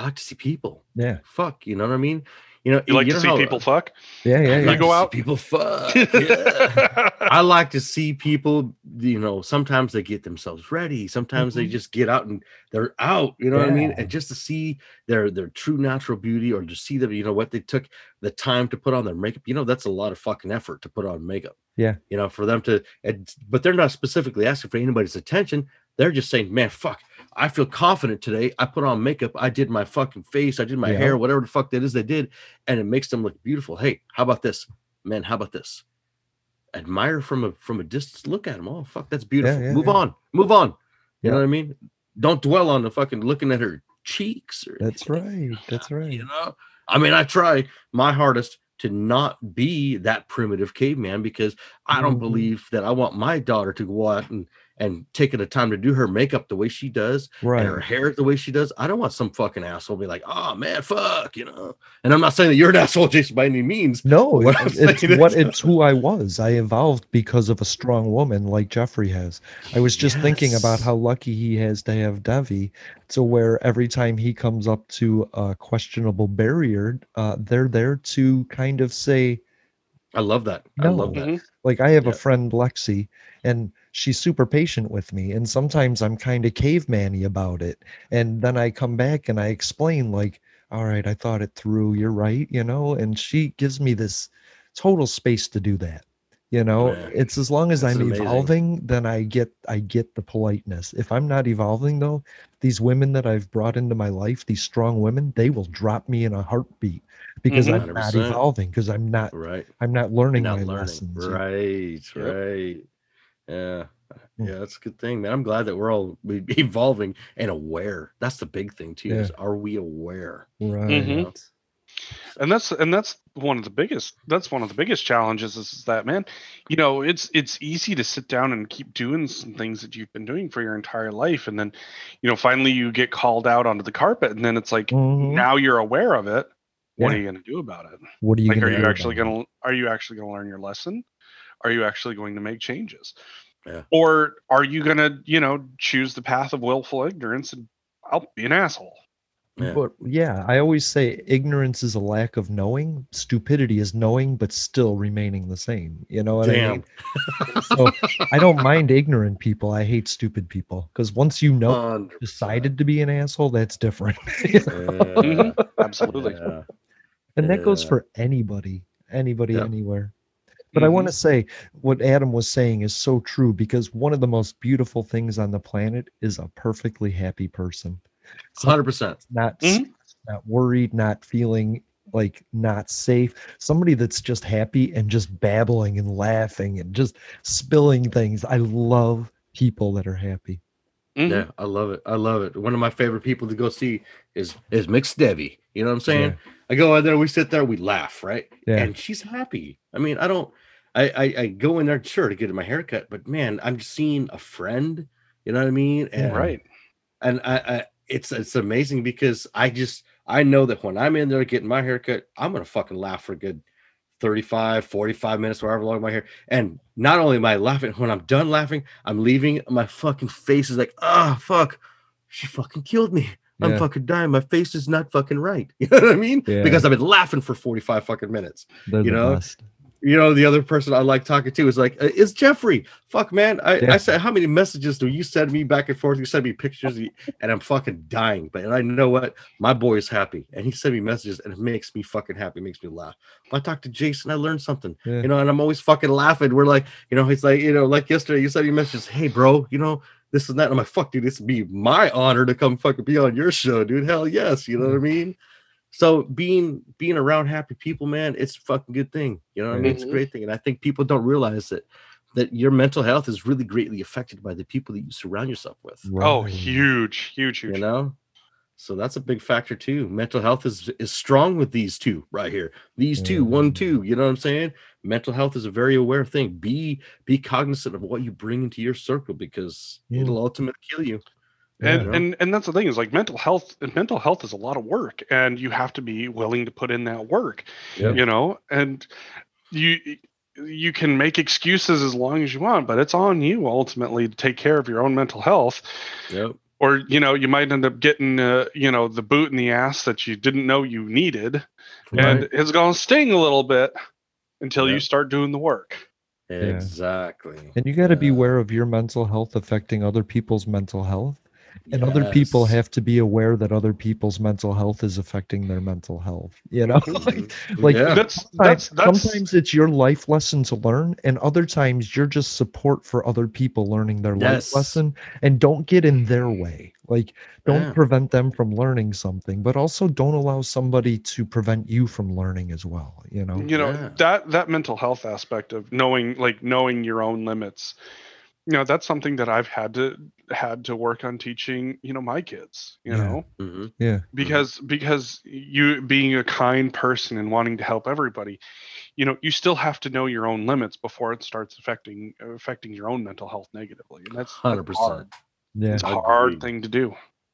Yeah. Fuck, you know what I mean? You like to see people fuck? Yeah. You go out? People fuck. Yeah. I like to see people, sometimes they get themselves ready. Sometimes they just get out and they're out, you know what I mean? And just to see their true natural beauty, or to see them, what they took the time to put on their makeup, that's a lot of fucking effort to put on makeup. Yeah. For them to, but they're not specifically asking for anybody's attention. They're just saying, man, fuck, I feel confident today. I put on makeup. I did my fucking face. I did my hair, whatever the fuck that is they did. And it makes them look beautiful. Hey, how about this? Man, how about this? Admire from a distance. Look at them. Oh, fuck, that's beautiful. Move on. You know what I mean? Don't dwell on the fucking looking at her cheeks. That's right. That's right. I mean, I try my hardest to not be that primitive caveman, because I don't believe that I want my daughter to go out and taking the time to do her makeup the way she does, and her hair the way she does. I don't want some fucking asshole be like, oh man, fuck, And I'm not saying that you're an asshole, Jason, by any means. No, it's who I was. I evolved because of a strong woman like Jeffrey has. I was just thinking about how lucky he has to have Devi, to where every time he comes up to a questionable barrier, they're there to kind of say, I love that. I love that. Like I have a friend, Lexi, and she's super patient with me. And sometimes I'm kind of caveman-y about it. And then I come back and I explain like, all right, I thought it through. You're right. And she gives me this total space to do that. You know, Man, it's as long as that's I'm amazing. evolving, then I get the politeness. If I'm not evolving though, these women that I've brought into my life, these strong women, they will drop me in a heartbeat because I'm not 100%. evolving, because I'm not Right. learning You're not my learning. lessons. Right. Yep. Right. Yeah. Mm. Yeah, that's a good thing, man. I'm glad that we're all evolving and aware. That's the big thing too. Yeah. Is are we aware? Right. You know? And that's one of the biggest challenges is that, man, you know, it's easy to sit down and keep doing some things that you've been doing for your entire life, and then, you know, finally you get called out onto the carpet, and then it's like, now you're aware of it. What are you going to do about it? What are you like, going to do? are you actually going to learn your lesson? Are you actually going to make changes? Yeah. Or are you going to, you know, choose the path of willful ignorance and I'll be an asshole? Yeah. But yeah, I always say ignorance is a lack of knowing. Stupidity is knowing, but still remaining the same. You know what I mean? So I don't mind ignorant people. I hate stupid people, because once you know, 100%. decided to be an asshole, that's different. Absolutely. Yeah. And that goes Yeah. for anybody, Yep. anywhere. But I want to say what Adam was saying is so true, because one of the most beautiful things on the planet is a perfectly happy person. 100%. Not worried, not feeling like not safe. Somebody that's just happy and just babbling and laughing and just spilling things. I love people that are happy. Yeah, I love it. I love it. One of my favorite people to go see is Mixed Debbie. You know what I'm saying? Yeah. I go in there, we sit there, we laugh, right? Yeah. And she's happy. I mean, I go in there, sure, to get my haircut, but man, I'm just seeing a friend. You know what I mean? And Right. And it's amazing, because I know that when I'm in there getting my haircut, I'm gonna fucking laugh for a good 35, 45 minutes, however long my hair. And not only am I laughing, when I'm done laughing, I'm leaving. My fucking face is like, oh fuck, she fucking killed me. I'm Yeah. fucking dying. My face is not fucking right. You know what I mean? Yeah. Because I've been laughing for 45 fucking minutes. They're you the know? best. You know, the other person I like talking to is like, it's Jeffrey. Fuck, man. Yeah. I said, how many messages do you send me back and forth? You send me pictures, and I'm fucking dying. But and I know what? My boy is happy, and he sent me messages, and it makes me fucking happy. It makes me laugh. If I talk to Jason, I learned something. Yeah. You know, and I'm always fucking laughing. We're like, you know, he's like, you know, like yesterday, you sent me messages, hey, bro, you know, this and that. And I'm like, fuck, dude, this would be my honor to come fucking be on your show, dude. Hell yes. You know what I mean? So being around happy people, man, it's a fucking good thing. You know what I mean? It's a great thing. And I think people don't realize that your mental health is really greatly affected by the people that you surround yourself with. Oh, huge. You know? So that's a big factor too. Mental health is strong with these two right here. These two, 1, 2, you know what I'm saying? Mental health is a very aware thing. Be cognizant of what you bring into your circle, because it'll ultimately kill you. And that's the thing, is like mental health is a lot of work, and you have to be willing to put in that work. Yep. You know, and you can make excuses as long as you want, but it's on you ultimately to take care of your own mental health. Yep. Or, you know, you might end up getting you know, the boot in the ass that you didn't know you needed, and it's going to sting a little bit until you start doing the work. Exactly. And you got to be aware of your mental health affecting other people's mental health. And other people have to be aware that other people's mental health is affecting their mental health. You know, like sometimes it's your life lesson to learn, and other times you're just support for other people learning their life lesson. And don't get in their way. Like, don't prevent them from learning something, but also don't allow somebody to prevent you from learning as well. You know, that mental health aspect of knowing your own limits. You know, that's something that I've had to work on teaching, you know, my kids, you know, because you being a kind person and wanting to help everybody, you know, you still have to know your own limits before it starts affecting your own mental health negatively. And that's 100%. Yeah. It's a hard thing to do.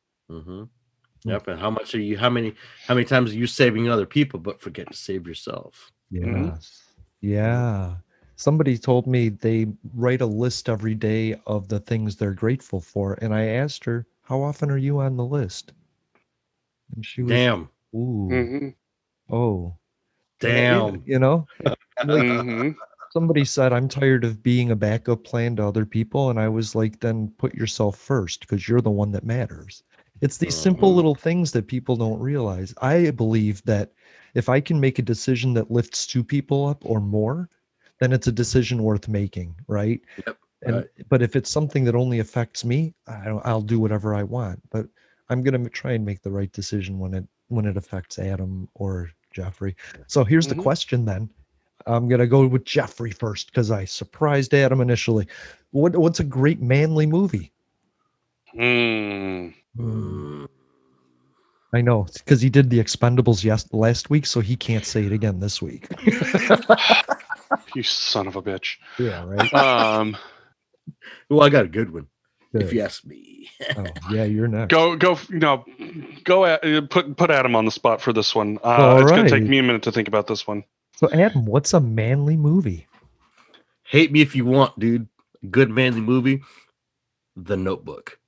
Yep. And how many times are you saving other people, but forget to save yourself? Yes. Yeah. Somebody told me they write a list every day of the things they're grateful for. And I asked her, how often are you on the list? And she was, damn. Ooh. Oh. Damn. You know? Like, somebody said, I'm tired of being a backup plan to other people. And I was like, then put yourself first, because you're the one that matters. It's these simple little things that people don't realize. I believe that if I can make a decision that lifts 2 people up or more, then it's a decision worth making, right? Yep. And but if it's something that only affects me, I'll do whatever I want. But I'm gonna try and make the right decision when it affects Adam or Jeffrey. So here's the question then. I'm gonna go with Jeffrey first because I surprised Adam initially. What's a great manly movie? I know, because he did the Expendables last week, so he can't say it again this week. You son of a bitch. Yeah, right. Well, I got a good one. Good. If you ask me. Oh, yeah, you're next. Go. Put Adam on the spot for this one. All it's right. gonna take me a minute to think about this one. So, Adam, what's a manly movie? Hate me if you want, dude. Good manly movie. The Notebook.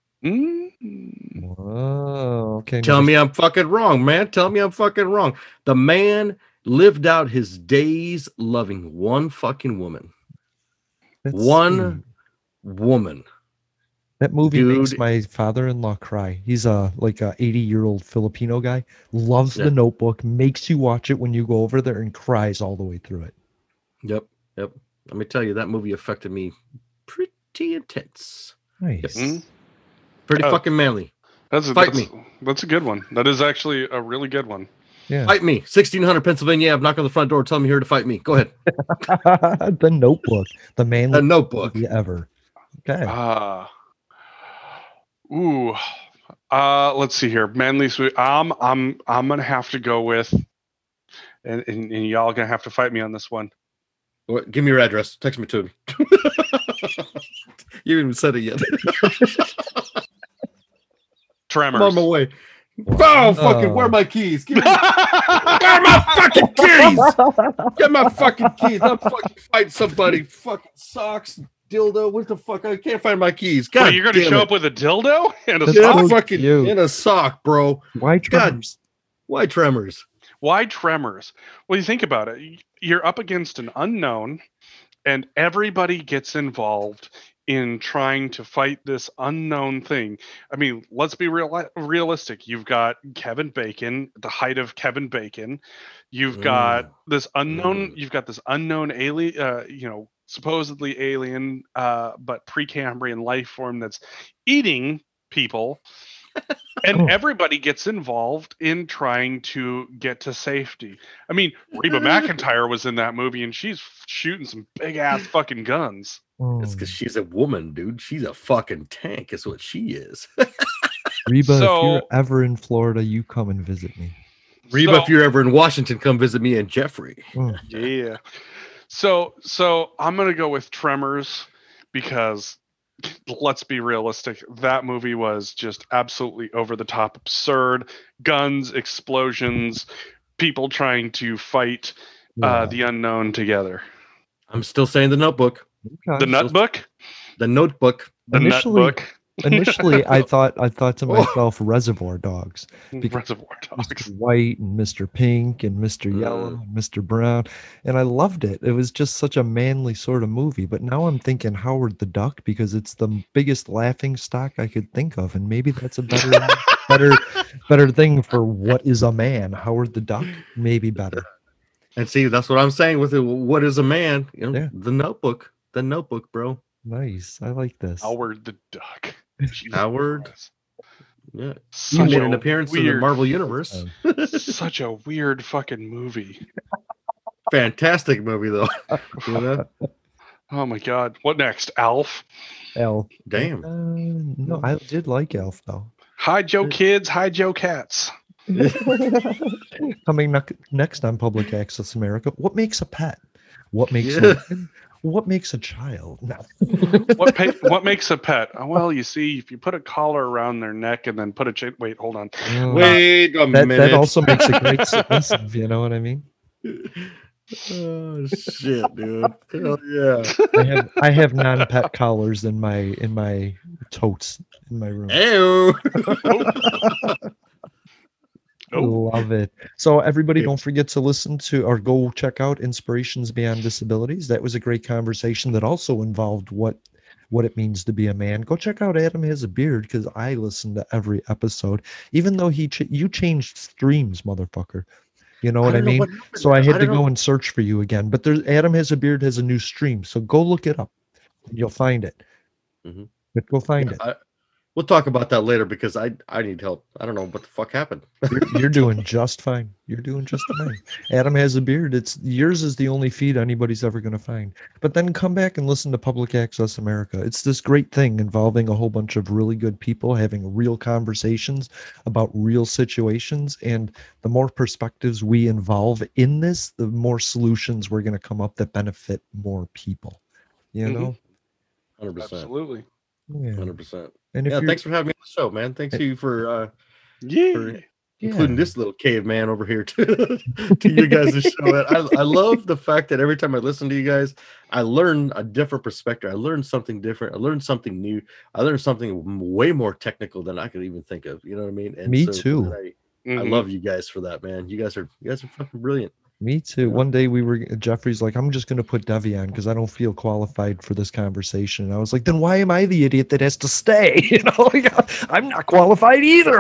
Oh, okay. Tell me I'm fucking wrong, man. Tell me I'm fucking wrong. The man lived out his days loving one fucking woman. One woman. That movie makes my father-in-law cry. He's like a 80-year-old Filipino guy. Loves The Notebook. Makes you watch it when you go over there and cries all the way through it. Yep. Let me tell you, that movie affected me pretty intense. Nice. Yep. Pretty fucking manly. Fight me. That's a good one. That is actually a really good one. Yeah. Fight me. 1600 Pennsylvania Ave. Knock on the front door. Tell me here to fight me. Go ahead. The Notebook. The manly Notebook movie ever. Okay. Let's see here. Manly sweet. I'm gonna have to go with, and y'all gonna have to fight me on this one. What? Give me your address. Text me to me. You haven't even said it yet. Tremors. I'm on my way. Oh, fucking, where are my keys? Give me where are my fucking keys? Get my fucking keys. I'm fucking fighting somebody. Fucking socks, dildo. What the fuck? I can't find my keys. God, wait, you're gonna show up with a dildo and a sock? sock? Fucking in a sock, bro. Why Tremors? Why Tremors? Why Tremors? Well, you think about it. You're up against an unknown, and everybody gets involved in trying to fight this unknown thing. I mean, let's be realistic. You've got Kevin Bacon, the height of Kevin Bacon. You've got this unknown. You've got this unknown alien. Supposedly alien, but Precambrian life form that's eating people. And everybody gets involved in trying to get to safety. I mean, Reba McEntire was in that movie, and she's shooting some big ass fucking guns. It's because she's a woman, dude. She's a fucking tank, is what she is. Reba, if you're ever in Florida, you come and visit me. Reba, if you're ever in Washington, come visit me and Jeffrey. Yeah. So I'm gonna go with Tremors because, let's be realistic, that movie was just absolutely over the top absurd. Guns, explosions, people trying to fight the unknown together. I'm still saying The Notebook. Okay. The Notebook? The Notebook. The Notebook. Initially, I thought to myself, Reservoir Dogs, because Reservoir Dogs, Mr. White and Mr. Pink and Mr. Yellow and Mr. Brown, and I loved it. It was just such a manly sort of movie. But now I'm thinking Howard the Duck because it's the biggest laughing stock I could think of, and maybe that's a better thing for what is a man. Howard the Duck, maybe better. And see, that's what I'm saying with it. What is a man? The Notebook. The Notebook, bro. Nice. I like this. Howard the Duck. Howard. Yeah. Such He made a an appearance in the Marvel Universe. Such a weird fucking movie. Fantastic movie, though. Oh my god. What next? Alf? Elf. Damn. No, I did like Elf, though. Hi, Joe Kids. Hi, Joe Cats. Coming next on Public Access America, what makes a pet? What makes what makes a child? No. What makes a pet? Well, you see, if you put a collar around their neck and then put a chain. Wait, hold on. Wait a minute. That also makes a great submissive. You know what I mean? Oh shit, dude! Hell yeah! I have non-pet collars in my totes in my room. Ew. Love it. So everybody, don't forget to listen to or go check out Inspirations Beyond Disabilities. That was a great conversation that also involved what it means to be a man. Go check out Adam Has a Beard because I listened to every episode, even though you changed streams, motherfucker. You know what I mean? So I had to go and search for you again. But there's Adam Has a Beard has a new stream. So go look it up. You'll find it. But go find it. We'll talk about that later because I need help. I don't know what the fuck happened. You're doing just fine. You're doing just fine. Adam Has a Beard. Yours is the only feed anybody's ever going to find. But then come back and listen to Public Access America. It's this great thing involving a whole bunch of really good people having real conversations about real situations. And the more perspectives we involve in this, the more solutions we're going to come up that benefit more people. You know? 100%. Absolutely. Yeah. 100%. And thanks for having me on the show, man. Thanks you for including this little caveman over here to you guys' show. I love the fact that every time I listen to you guys, I learn a different perspective. I learn something different. I learn something new. I learn something way more technical than I could even think of. You know what I mean? And me too. I love you guys for that, man. You guys are fucking brilliant. Me too. One day Jeffrey's like, I'm just going to put Devi on because I don't feel qualified for this conversation. And I was like, then why am I the idiot that has to stay? You know, I'm not qualified either.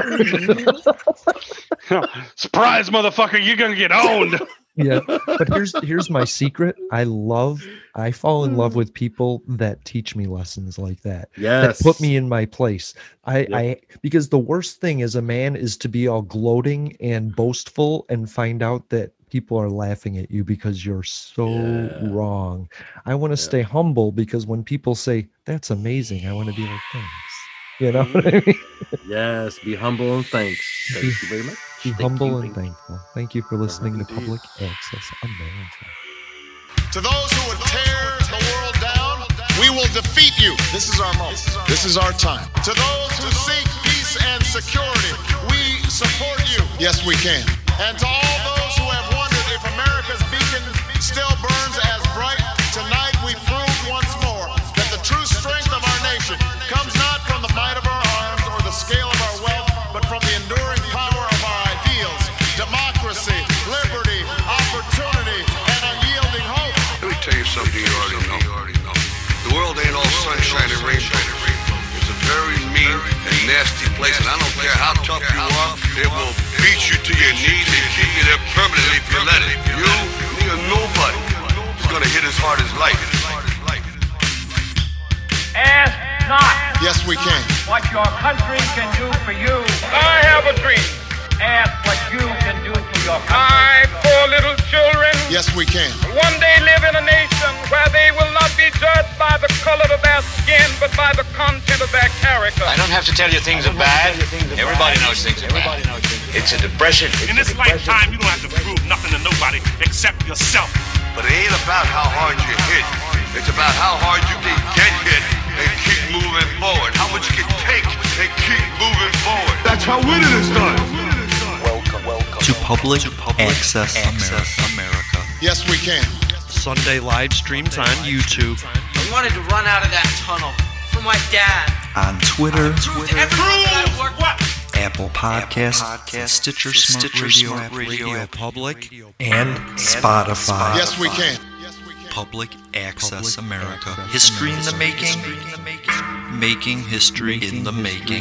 Surprise, motherfucker. You're going to get owned. Yeah. But here's my secret. I fall in love with people that teach me lessons like that. Yes. That put me in my place. Because the worst thing as a man is to be all gloating and boastful and find out that people are laughing at you because you're so wrong. I want to stay humble because when people say, that's amazing, I want to be like, thanks. You know what I mean? Yes, be humble and thanks. Thank you very much. Be humble and thankful. Thank you for listening to Public Access America. To those who would tear the world down, we will defeat you. This is our moment. This is our time. To those who seek peace and security, we support you. Yes, we can. And to all those who have wondered if America's beacon still burns as bright, tonight we prove once more that the true strength of our nation comes not from the might of our arms or the scale of our wealth, but from the enduring power of our ideals, democracy, liberty, opportunity, and unyielding hope. Let me tell you something you already know. The world ain't all sunshine and rainbow. It's a very mean and nasty place, and I don't care how tough you are, it will beat you to your knees and keep you there permanently if you let it. You're nobody. It's gonna hit as hard as life. Ask not. Yes, we can. What your country can do for you. I have a dream. Ask what you can do for your country. My poor little children. Yes, we can. One day live in a nation where they will not be judged by the color of their skin, but by the content of their character. I don't have to tell you things are bad. Everybody knows things are bad. It's a depression. In this lifetime, you don't have to prove nothing to nobody except yourself. But it ain't about how hard you hit. It's about how hard you can get hit and keep moving forward. How much you can take and keep moving forward. That's how winning is done. Welcome to Public Access America. Yes, we can. Sunday live streams on YouTube. I wanted to run out of that tunnel for my dad. On Twitter. What? Apple Podcasts, Stitcher Smart Radio Public, and Spotify. Yes, we can. Public Access America. History in the making. Making history in the making.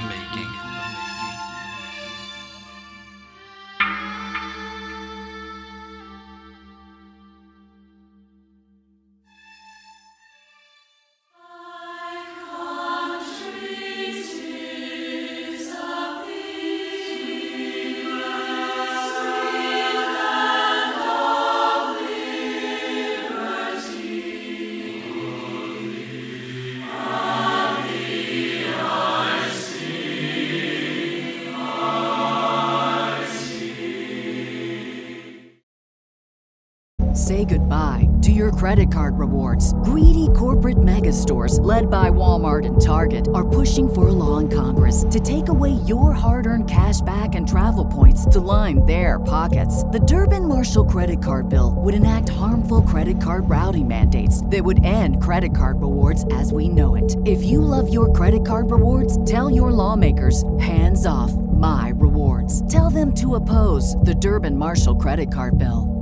Say goodbye to your credit card rewards. Greedy corporate mega stores, led by Walmart and Target, are pushing for a law in Congress to take away your hard-earned cash back and travel points to line their pockets. The Durbin-Marshall credit card bill would enact harmful credit card routing mandates that would end credit card rewards as we know it. If you love your credit card rewards, tell your lawmakers, hands off my rewards. Tell them to oppose the Durbin-Marshall credit card bill.